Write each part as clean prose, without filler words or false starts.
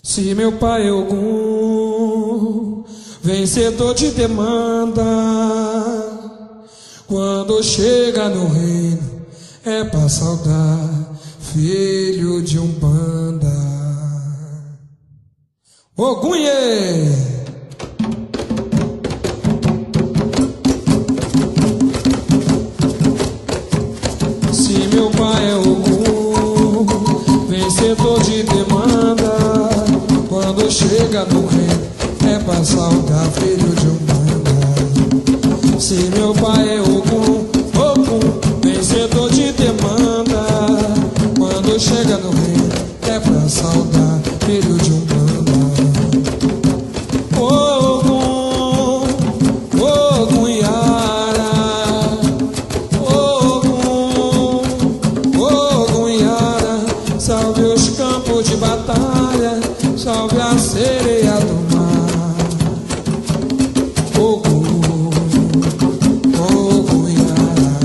Se meu pai é algum vencedor de demanda, quando chega no reino é pra saudar, filho de Umbanda. Ogunhê! Se meu pai é Ogum, vencedor de demanda, quando chega no reino é pra saudar, filho de Umbanda. Se meu pai é Ogum, vencedor de demanda, quando chega no reino é pra saudar, filho de Umbanda. Ogum Yara, Ogum Yara, salve os campos de batalha, salve a sereia do mar. Ogum Yara,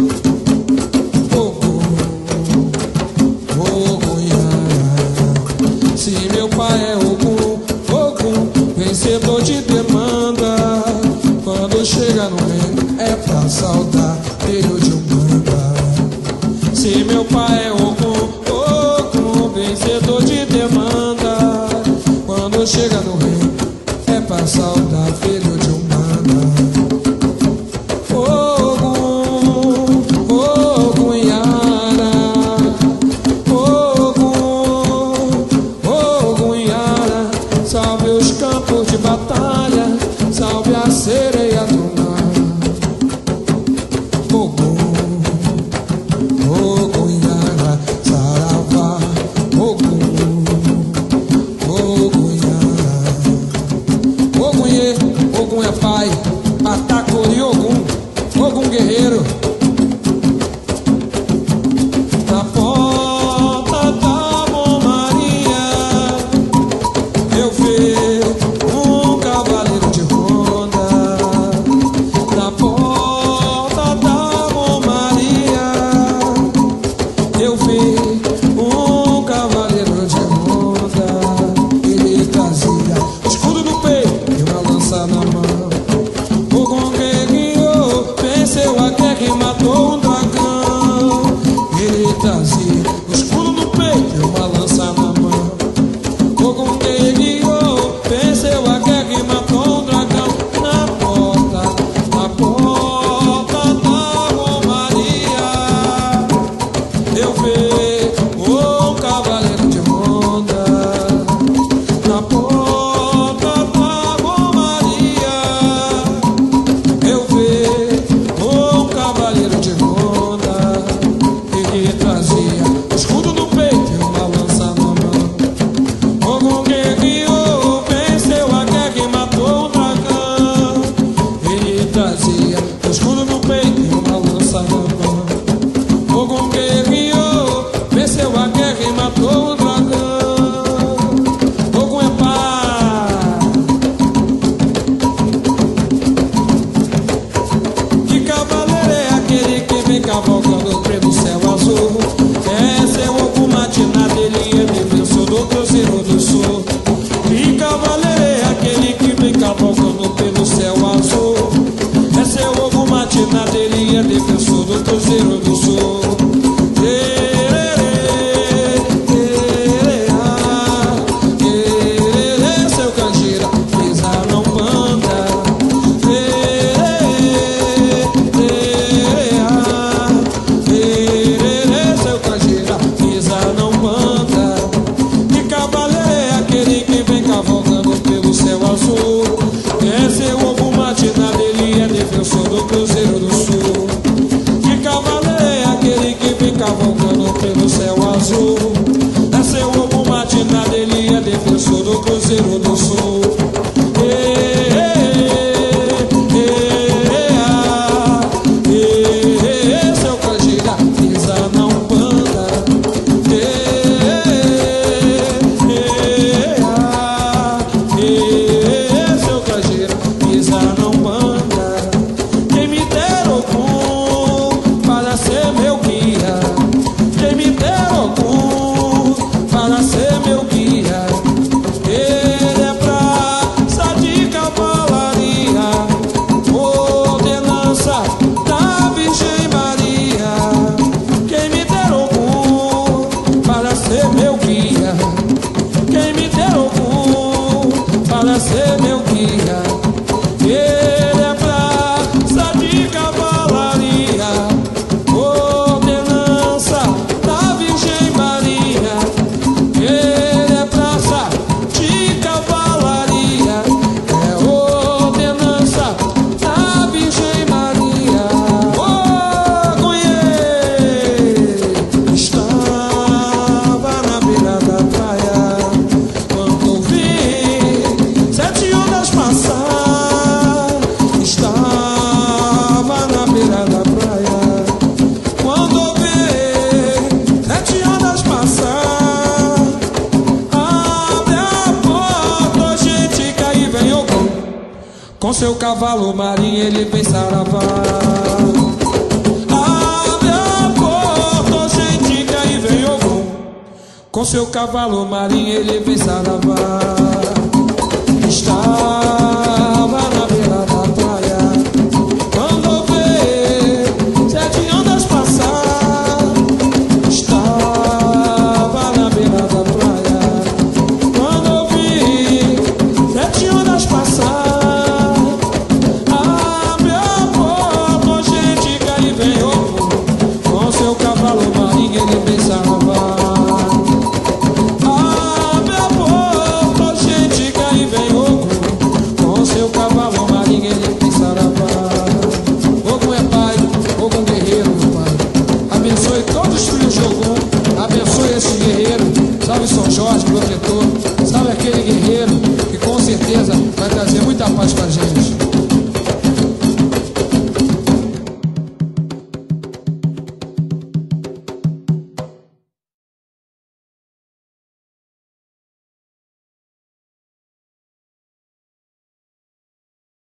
Ogum Yara. Se meu pai é Ogum, vencedor de demanda, quando chega no reino é pra saudar, filho de Umbanda. Se meu pai é Ogum, vencedor de demanda, quando chega no reino é pra saudar, filho de Umbanda. Ogum Yara, Ogum Yara, salve os campos de batalha, salve a sereia do mar. Ogum Yara, saravá. Ogum Yara. Ogunhê, Ogum é pai, Patacori Ogum, Ogum guerreiro. Na porta da Romaria eu vi um cavaleiro de ronda. Na porta da Romaria eu vi um cavaleiro de ronda. Ele trazia escudo no peito e uma lança na mão. Ogum guerreou, venceu a guerra e matou um dragão. Ele trazia o escudo no peito e uma lança na mão. Ogum guerreou, venceu a guerra e matou um dragão. Na porta da Romaria eu vi um cavaleiro de ronda. Na porta da Romaria eu vi um cavaleiro de ronda. Ele trazia escudo no peito e uma lança na mão. Ogum guerreou, venceu a guerra e matou um dragão. Ele trazia escudo no peito e uma lança na mão. Ogum guerreou, venceu a guerra e matou um dragão. Ogum é pai. Que cavaleiro é aquele que vem cavalgando pelo céu azul? Esse é o Ogum matinado, ele é defensor do Cruzeiro do Sul. Que cavaleiro é aquele que vem cavalgando pelo céu azul? Esse é o Ogum matinado, ele é defensor do Cruzeiro do Sul. Seu canjira, pisa não banda. Seu canjira, pisa não banda. Que cavaleiro é aquele que vem cavalgando pelo céu azul? Esse é o Ogum matinado, ele é defensor do Cruzeiro do Sul. Que cavaleiro é aquele que vem cavalgando pelo céu azul? Esse é o Ogum matinado, ele é defensor do Cruzeiro do Sul. Seu canjira, pisa não banda. Seu canjira, pisa não banda. Quem me der Ogum para ser meu guia, quem me der Ogum para ser meu guia. Com seu cavalo marinho ele vem saravá. Abre a porta, ó gente, que aí vem Ogum. Com seu cavalo marinho ele vem saravá. Estava na beira da praia quando vê 7 ondas passar. Estava na beira da praia quando vi 7 ondas passar. Abre a porta, ó gente, que aí vem Ogum. Com seu cavalo marinho ele vem saravá. Abre a porta, ó gente, que aí vem Ogum. Com seu cavalo marinho ele vem saravá. Ogum é pai, Ogum guerreiro, meu pai. Abençoe todos os filhos de Ogum. Abençoe esses guerreiros. Salve São Jorge, protetor. Salve aquele guerreiro que com certeza vai trazer muita paz pra gente.